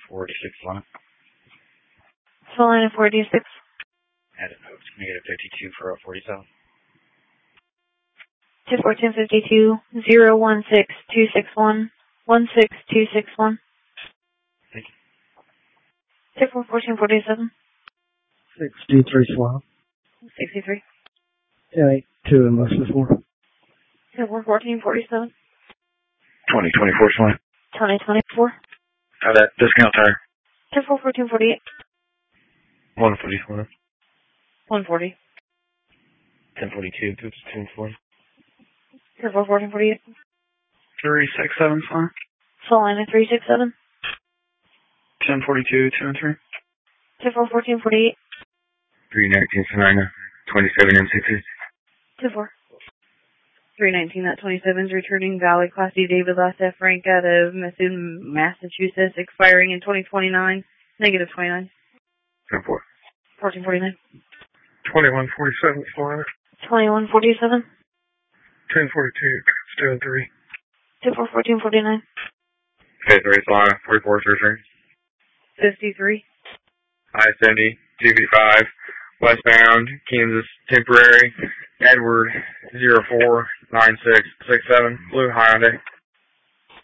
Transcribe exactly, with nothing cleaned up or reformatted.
forty-six line. Full line of forty-six. Added notes. Negative fifty-two for a forty-seven. Two fourteen fifty-two zero one six two six one one six two six one. Thank you. Two four fourteen forty-seven. Sixty-three swap. Sixty-three. Ten eight two and most of four. Two four fourteen forty-seven. Twenty twenty-four line. Twenty twenty-four. How that discount tire? Two four fourteen forty-eight. One forty-four. One forty. Ten forty-two. Ten forty. Two four fourteen forty-eight. Three six seven line. Full line of three six seven. Ten forty-two. Ten three. Two four fourteen forty-eight. Three nineteen Sonina. Twenty-seven and sixty. Two four. Three nineteen at twenty-seven is returning valid Class D David Last F rank out of Methuen, Massachusetts, expiring in twenty twenty-nine. Negative twenty-nine. Ten four. Fourteen forty-nine. Twenty-one forty-seven Florida. Twenty-one forty-seven. Ten forty-two. Still three. Two four fourteen forty-nine. Fifth race line. Forty-four thirty-three. Fifty-three. I seventy. Two fifty-five. Westbound. Kansas. Temporary. Edward. Zero four nine six six seven. Blue Hyundai.